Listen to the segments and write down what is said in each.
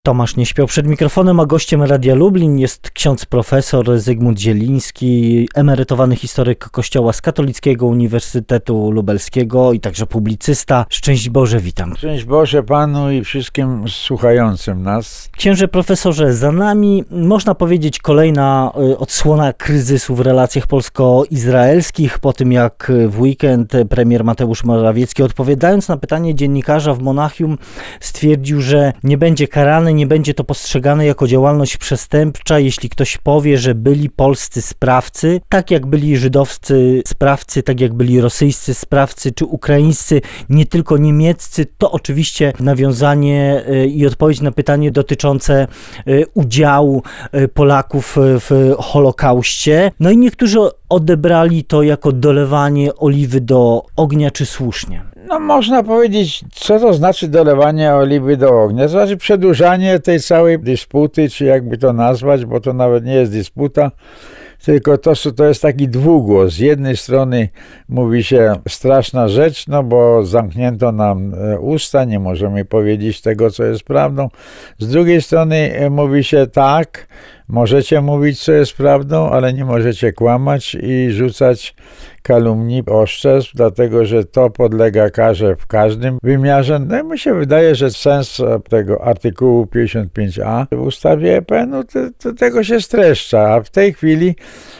Tomasz nie śpiał przed mikrofonem, a gościem Radia Lublin jest ksiądz profesor Zygmunt Zieliński, emerytowany historyk Kościoła z Katolickiego Uniwersytetu Lubelskiego i także publicysta. Szczęść Boże, witam. Szczęść Boże Panu i wszystkim słuchającym nas. Księże profesorze, za nami można powiedzieć kolejna odsłona kryzysu w relacjach polsko-izraelskich, po tym jak w weekend premier Mateusz Morawiecki, odpowiadając na pytanie dziennikarza w Monachium, stwierdził, że nie będzie karany, nie będzie to postrzegane jako działalność przestępcza, jeśli ktoś powie, że byli polscy sprawcy, tak jak byli żydowscy sprawcy, tak jak byli rosyjscy sprawcy, czy ukraińscy, nie tylko niemieccy. To oczywiście nawiązanie i odpowiedź na pytanie dotyczące udziału Polaków w Holokauście. No i niektórzy odebrali to jako dolewanie oliwy do ognia, czy słusznie? No można powiedzieć, co to znaczy dolewanie oliwy do ognia. To znaczy przedłużanie tej całej dysputy, czy jakby to nazwać, bo to nawet nie jest dysputa, tylko to jest taki dwugłos. Z jednej strony mówi się straszna rzecz, no bo zamknięto nam usta, nie możemy powiedzieć tego, co jest prawdą. Z drugiej strony mówi się tak, możecie mówić, co jest prawdą, ale nie możecie kłamać i rzucać kalumnii, oszczerstw, dlatego że to podlega karze w każdym wymiarze. No i mi się wydaje, że sens tego artykułu 55a w ustawie EPN-u to tego się streszcza, a w tej chwili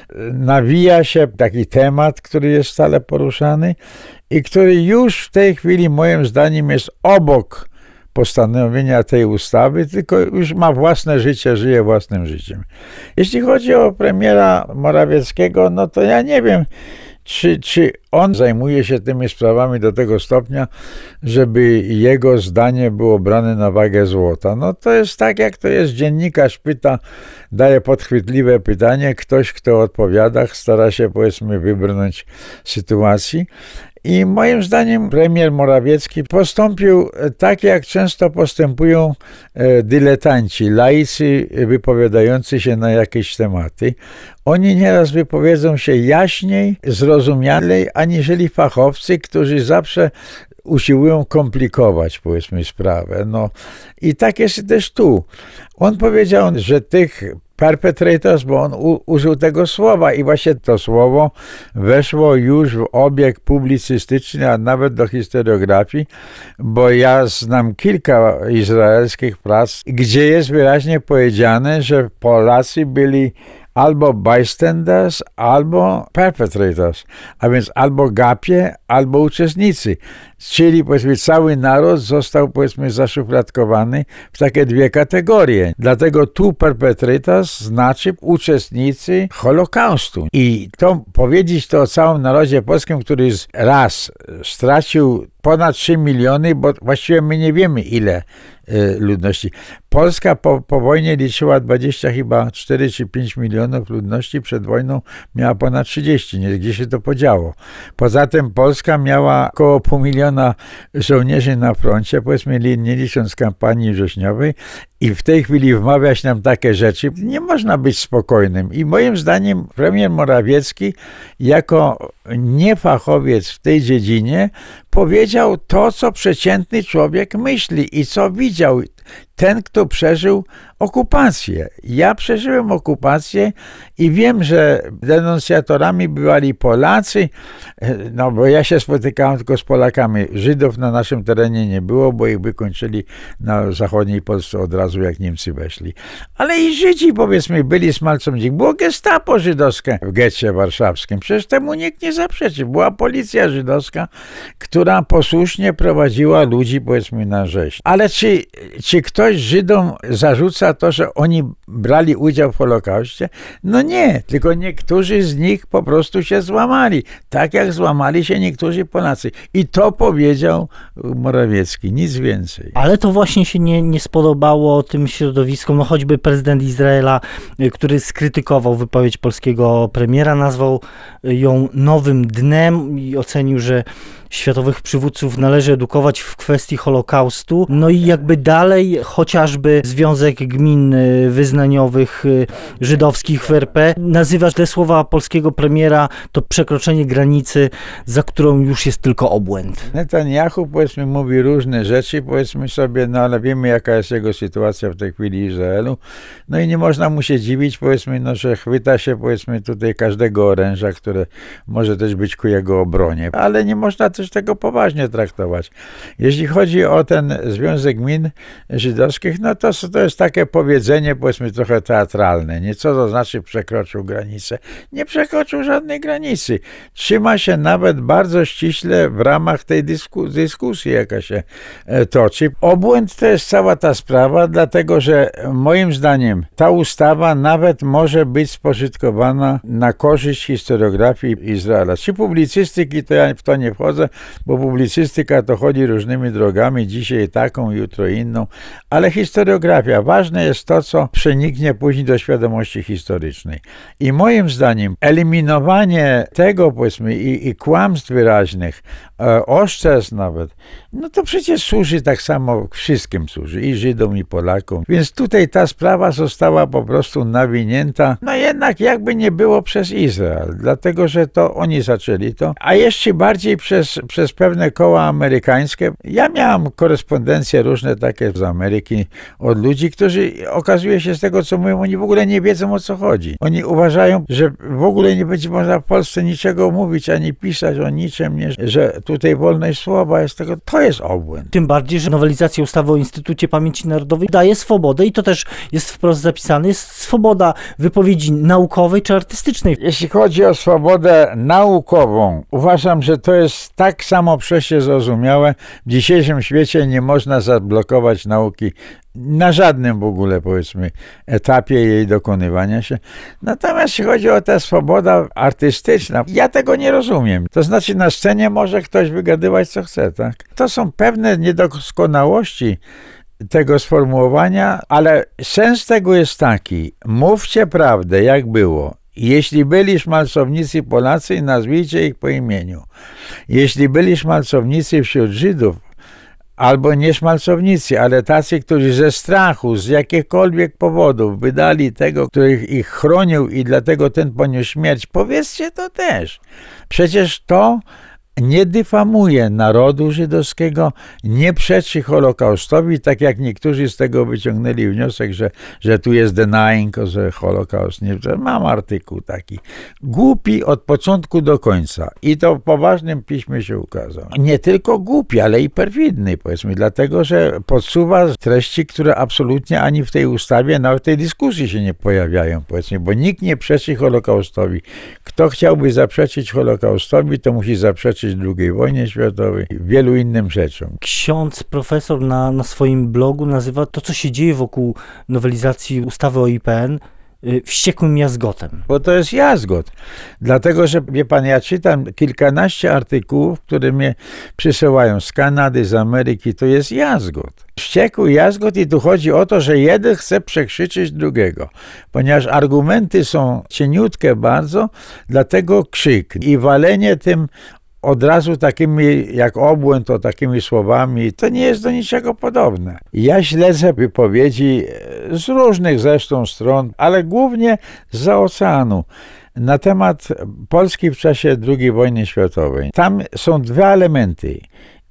nawija się taki temat, który jest stale poruszany i który już w tej chwili moim zdaniem jest obok postanowienia tej ustawy, tylko już ma własne życie, żyje własnym życiem. Jeśli chodzi o premiera Morawieckiego, no to ja nie wiem, czy on zajmuje się tymi sprawami do tego stopnia, żeby jego zdanie było brane na wagę złota. No to jest tak, jak to jest, dziennikarz pyta, daje podchwytliwe pytanie, ktoś, kto odpowiada, stara się, powiedzmy, wybrnąć sytuacji. I moim zdaniem premier Morawiecki postąpił tak, jak często postępują dyletanci, laicy wypowiadający się na jakieś tematy. Oni nieraz wypowiedzą się jaśniej, zrozumialej, aniżeli fachowcy, którzy zawsze usiłują komplikować, powiedzmy, sprawę. No i tak jest też tu. On powiedział, że tych perpetrators, bo on użył tego słowa i właśnie to słowo weszło już w obieg publicystyczny, a nawet do historiografii, bo ja znam kilka izraelskich prac, gdzie jest wyraźnie powiedziane, że Polacy byli albo bystanders, albo perpetrators, a więc albo gapie, albo uczestnicy. Czyli, powiedzmy, cały naród został, powiedzmy, zaszufladkowany w takie dwie kategorie. Dlatego tu perpetrators znaczy uczestnicy Holokaustu. I to powiedzieć to o całym narodzie polskim, który raz stracił ponad 3 miliony, bo właściwie my nie wiemy ile ludności. Polska po wojnie liczyła 4 czy 5 milionów ludności, przed wojną miała ponad 30, nie, gdzie się to podziało. Poza tym Polska miała około 500 000 żołnierzy na froncie, powiedzmy, nie licząc kampanii wrześniowej, i w tej chwili wmawiać nam takie rzeczy, nie można być spokojnym. I moim zdaniem premier Morawiecki jako niefachowiec w tej dziedzinie powiedział to, co przeciętny człowiek myśli i co widział ten, kto przeżył okupację. Ja przeżyłem okupację i wiem, że denuncjatorami byli Polacy, no bo ja się spotykałem tylko z Polakami. Żydów na naszym terenie nie było, bo ich wykończyli na zachodniej Polsce od razu, jak Niemcy weszli. Ale i Żydzi, powiedzmy, byli smalcem dzik. Było gestapo żydowskie w getcie warszawskim. Przecież temu nikt nie zaprzeczy. Była policja żydowska, która posłusznie prowadziła ludzi, powiedzmy, na rzeź. Ale czy ktoś Żydom zarzuca to, że oni brali udział w Holokauście? No nie, tylko niektórzy z nich po prostu się złamali. Tak jak złamali się niektórzy Polacy. I to powiedział Morawiecki, nic więcej. Ale to właśnie się nie spodobało tym środowiskom, no choćby prezydent Izraela, który skrytykował wypowiedź polskiego premiera, nazwał ją nowym dnem i ocenił, że światowych przywódców należy edukować w kwestii Holokaustu. No i jakby dalej chociażby Związek Gmin Wyznaniowych Żydowskich w RP nazywa te słowa polskiego premiera to przekroczenie granicy, za którą już jest tylko obłęd. Netanyahu, powiedzmy, mówi różne rzeczy, powiedzmy sobie, no ale wiemy, jaka jest jego sytuacja w tej chwili w Izraelu. No i nie można mu się dziwić, powiedzmy, no, że chwyta się, powiedzmy, tutaj każdego oręża, które może też być ku jego obronie. Ale nie można też tego poważnie traktować. Jeśli chodzi o ten Związek Gmin Żydowskich, no to jest takie powiedzenie, powiedzmy, trochę teatralne. Nie? Co to znaczy przekroczył granicę? Nie przekroczył żadnej granicy. Trzyma się nawet bardzo ściśle w ramach tej dyskusji, jaka się toczy. Obłęd to jest cała ta sprawa, dlatego że moim zdaniem ta ustawa nawet może być spożytkowana na korzyść historiografii Izraela. Czy publicystyki, to ja w to nie wchodzę, bo publicystyka to chodzi różnymi drogami, dzisiaj taką, jutro inną, ale historiografia, ważne jest to, co przeniknie później do świadomości historycznej. I moim zdaniem eliminowanie tego, powiedzmy, i kłamstw wyraźnych, oszczerstw nawet, no to przecież służy tak samo, wszystkim służy, i Żydom, i Polakom. Więc tutaj ta sprawa została po prostu nawinięta, no jednak jakby nie było przez Izrael, dlatego że to oni zaczęli to, a jeszcze bardziej przez pewne koła amerykańskie. Ja miałem korespondencje różne takie z Ameryki od ludzi, którzy okazuje się z tego, co mówią, oni w ogóle nie wiedzą, o co chodzi. Oni uważają, że w ogóle nie będzie można w Polsce niczego mówić, ani pisać o niczym, nie, że tutaj wolność słowa jest tego. To jest obłęd. Tym bardziej, że nowelizacja ustawy o Instytucie Pamięci Narodowej daje swobodę i to też jest wprost zapisane, jest swoboda wypowiedzi naukowej czy artystycznej. Jeśli chodzi o swobodę naukową, uważam, że to jest tak samo przecież zrozumiałe. W dzisiejszym świecie nie można zablokować nauki na żadnym w ogóle, powiedzmy, etapie jej dokonywania się. Natomiast jeśli chodzi o tę swobodę artystyczną, ja tego nie rozumiem. To znaczy na scenie może ktoś wygadywać, co chce, tak? To są pewne niedoskonałości tego sformułowania, ale sens tego jest taki: mówcie prawdę, jak było. Jeśli byli szmalcownicy Polacy, nazwijcie ich po imieniu. Jeśli byli szmalcownicy wśród Żydów, albo nie szmalcownicy, ale tacy, którzy ze strachu, z jakichkolwiek powodów wydali tego, który ich chronił i dlatego ten poniósł śmierć, powiedzcie to też. Przecież to nie dyfamuje narodu żydowskiego, nie przeczy Holokaustowi, tak jak niektórzy z tego wyciągnęli wniosek, że tu jest denying, że Holokaust nie... Mam artykuł taki. Głupi od początku do końca. I to w poważnym piśmie się ukazał. Nie tylko głupi, ale i perfidny, powiedzmy, dlatego, że podsuwa treści, które absolutnie ani w tej ustawie, nawet w tej dyskusji się nie pojawiają, powiedzmy, bo nikt nie przeczy Holokaustowi. Kto chciałby zaprzeczyć Holokaustowi, to musi zaprzeczyć II wojnie światowej i wielu innym rzeczom. Ksiądz profesor na swoim blogu nazywa to, co się dzieje wokół nowelizacji ustawy o IPN, wściekłym jazgotem. Bo to jest jazgot. Dlatego, że wie pan, ja czytam kilkanaście artykułów, które mnie przysyłają z Kanady, z Ameryki, to jest jazgot. Wściekły jazgot i tu chodzi o to, że jeden chce przekrzyczyć drugiego. Ponieważ argumenty są cieniutkie bardzo, dlatego krzyk i walenie tym od razu takimi jak obłęd, to takimi słowami, to nie jest do niczego podobne. Ja śledzę wypowiedzi z różnych zresztą stron, ale głównie zza oceanu, na temat Polski w czasie II wojny światowej. Tam są dwa elementy.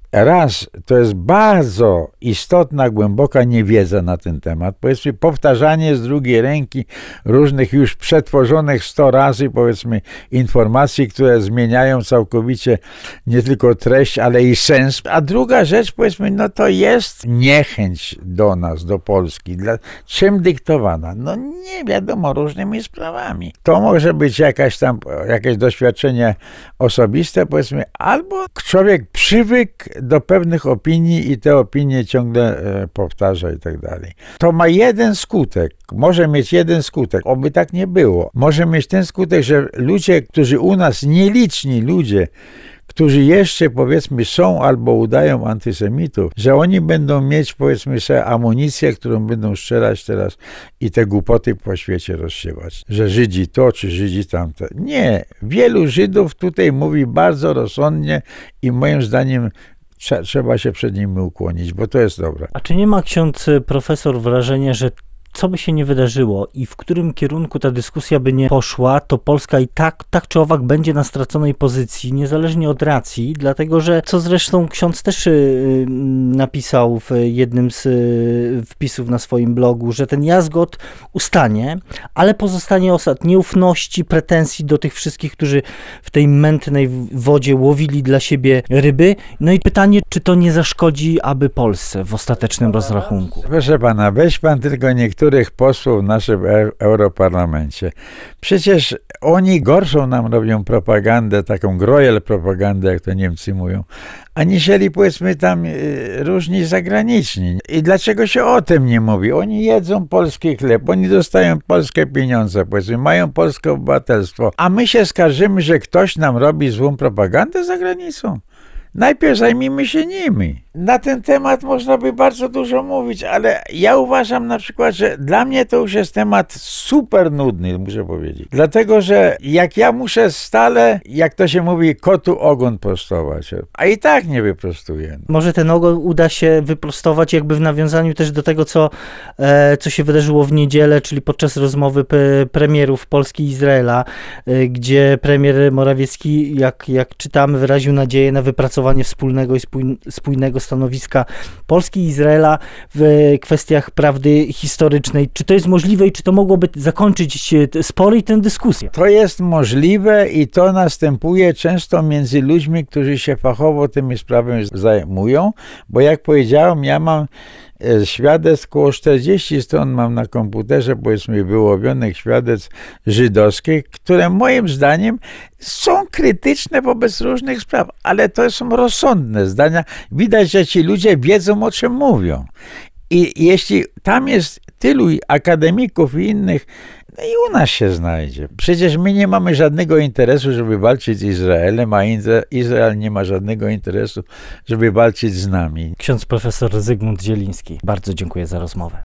Raz, to jest bardzo istotna, głęboka niewiedza na ten temat. Powiedzmy, powtarzanie z drugiej ręki różnych już przetworzonych 100 razy, powiedzmy, informacji, które zmieniają całkowicie nie tylko treść, ale i sens. A druga rzecz, powiedzmy, no to jest niechęć do nas, do Polski. Czym dyktowana? No nie wiadomo, różnymi sprawami. To może być jakieś doświadczenie osobiste, powiedzmy, albo człowiek przywykł do pewnych opinii i te opinie ciągle powtarza i tak dalej. To ma jeden skutek, może mieć jeden skutek, oby tak nie było. Może mieć ten skutek, że ludzie, którzy u nas, nieliczni ludzie, którzy jeszcze powiedzmy są albo udają antysemitów, że oni będą mieć powiedzmy sobie amunicję, którą będą strzelać teraz i te głupoty po świecie rozsiewać, że Żydzi to czy Żydzi tamto. Nie, wielu Żydów tutaj mówi bardzo rozsądnie i moim zdaniem trzeba się przed nimi ukłonić, bo to jest dobre. A czy nie ma ksiądz profesor wrażenia, że co by się nie wydarzyło i w którym kierunku ta dyskusja by nie poszła, to Polska i tak czy owak będzie na straconej pozycji, niezależnie od racji, dlatego że, co zresztą ksiądz też napisał w jednym z wpisów na swoim blogu, że ten jazgot ustanie, ale pozostanie osad nieufności, pretensji do tych wszystkich, którzy w tej mętnej wodzie łowili dla siebie ryby. No i pytanie, czy to nie zaszkodzi aby Polsce w ostatecznym rozrachunku? Proszę pana, weź pan tylko niektórych posłów w naszym Europarlamencie. Przecież oni gorszą nam robią propagandę, taką grojel propagandę, jak to Niemcy mówią, aniżeli powiedzmy tam różni zagraniczni. I dlaczego się o tym nie mówi? Oni jedzą polski chleb, oni dostają polskie pieniądze, powiedzmy, mają polskie obywatelstwo, a my się skarżymy, że ktoś nam robi złą propagandę za granicą. Najpierw zajmijmy się nimi. Na ten temat można by bardzo dużo mówić, ale ja uważam na przykład, że dla mnie to już jest temat super nudny, muszę powiedzieć. Dlatego, że jak ja muszę stale, jak to się mówi, kotu ogon prostować, a i tak nie wyprostuję. Może ten ogon uda się wyprostować jakby w nawiązaniu też do tego, co się wydarzyło w niedzielę, czyli podczas rozmowy premierów Polski i Izraela, gdzie premier Morawiecki, jak czytamy, wyraził nadzieję na wypracowanie wspólnego i spójnego stanowiska Polski i Izraela w kwestiach prawdy historycznej. Czy to jest możliwe i czy to mogłoby zakończyć spory i tę dyskusję? To jest możliwe i to następuje często między ludźmi, którzy się fachowo tymi sprawami zajmują, bo jak powiedziałem, ja mam świadectw, około 40 stron mam na komputerze, powiedzmy, wyłowionych świadectw żydowskich, które moim zdaniem są krytyczne wobec różnych spraw, ale to są rozsądne zdania. Widać, że ci ludzie wiedzą, o czym mówią. I jeśli tam jest tylu akademików i innych, no i u nas się znajdzie. Przecież my nie mamy żadnego interesu, żeby walczyć z Izraelem, a Izrael nie ma żadnego interesu, żeby walczyć z nami. Ksiądz profesor Zygmunt Zieliński, bardzo dziękuję za rozmowę.